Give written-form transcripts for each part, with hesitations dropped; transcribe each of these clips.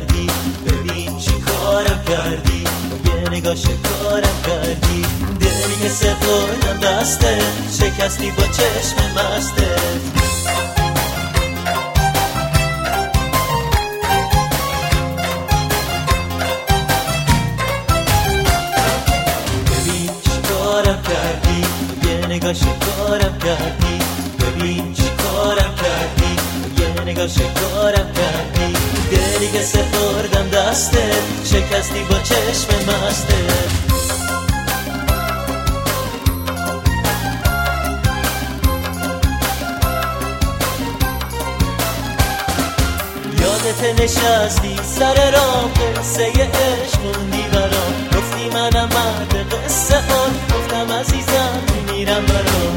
کردی، ببین چی کارم کردی، یه نگاه شکارم کردی، دلی سپردم دستت، شکستی با چشم مستت. ببین چی کارم کردی، یه نگاه شکارم کردی، ببین چی کارم کردی، یه نگاه شکارم کردی، دلی که سپردم دستت، شکستی با چشم مستت. یادت نشستی سر راه، قصه عشق موندی برام، گفتی منم مرد قصه ها، گفتم عزیزم میمیرم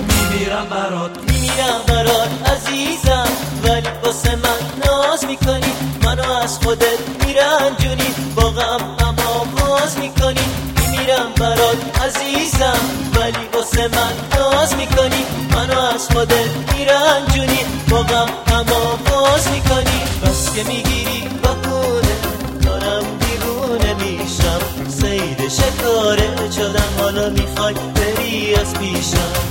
برات عزیزم، ولی واسه من ناز میکنی، منو از خودت میرنجونی، با غم اما باز میکنی. میمیرم برات عزیزم، ولی واسه من ناز میکنی، منو از خودت میرنجونی، با غم اما باز میکنی. بس که میگیری بهونه، دارم دیوونه میشم، صید شکاره شدم، حالا میخوای بری از پیشم.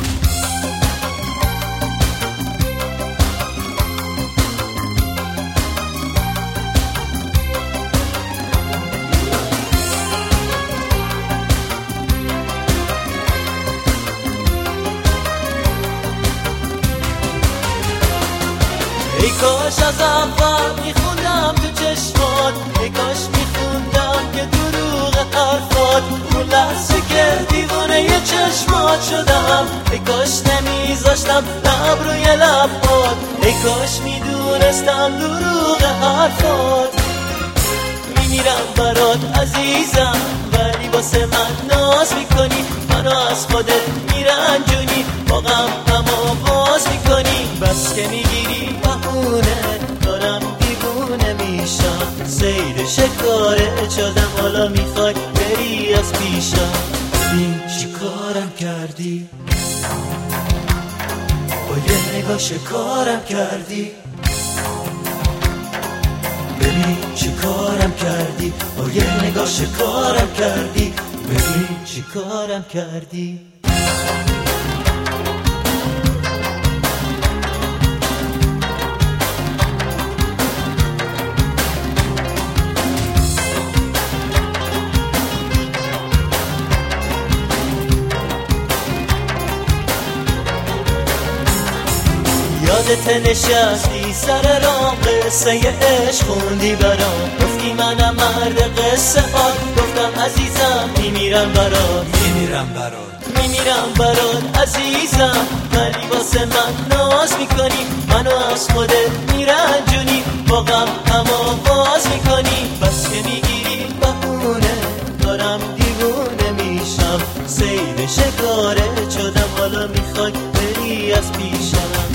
ای کاش از اول میخوندم تو چشمات، ای کاش میخوندم که دروغ حرفات، اون لحظه که دیوانه ی چشمات شدم، ای کاش نمیذاشتم لب روی لبات، ای کاش میدونستم دروغ حرفات. میمیرم برات عزیزم، ولی واسه من ناز میکنی، منو از خودت میرنجونی، با غم اما باز میکنی. بس که میگیری بهونه، دارم دیوونه میشم، صید شکاره شدم، حالا میخوای بری از پیشم. ببین چی کارم کردی، با یه نگاه شکارم کردی، ببین چی کارم کردی، با یه نگاه شکارم کردی، ببین چی کارم کردی. یادت نشستی سر راه، قصه عشق خوندی برام، گفتی منم مرد قصه ها، گفتم عزیزم میمیرم برات عزیزم، ولی واسه من ناز میکنی، منو از خودت میرنجونی، با غم اما باز میکنی. بس که میگیری بهونه، دارم دیوونه میشم، صید شکاره شدم، حالا میخوای بری از پیشم.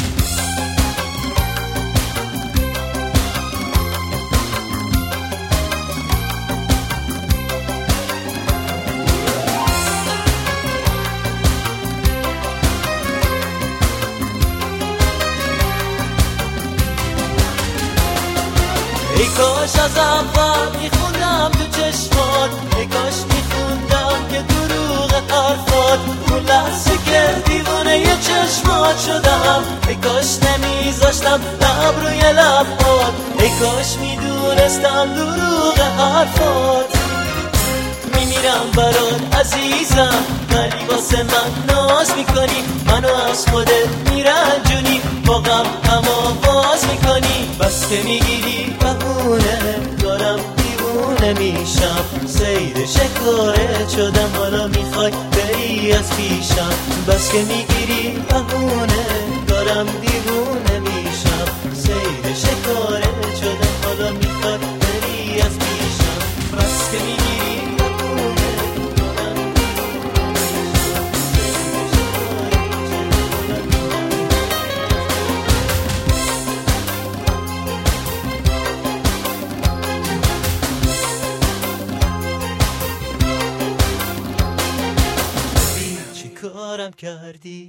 ای کاش از اول میخوندم تو چشمات، ای کاش میخوندم که دروغ حرفات، اون لحظه که دیوانه ی چشمات شدم، ای کاش نمیذاشتم لب روی لبات، ای کاش میدونستم دروغ حرفات. میمیرم برات عزیزم، ولی واسه من ناز میکنی، منو از خودت میرنجونی، با غم اما باز میکنی. بس که میگیری بهونه، دارم دیوونه میشم، صید شکاره شدم، حالا میخوای بری از پیشم. بس که میگیری بهونه، دارم دیوونه میشم، صید شکاره شدم، حالا میخوای بری از پیشم. بس که میگیری کارم کردی.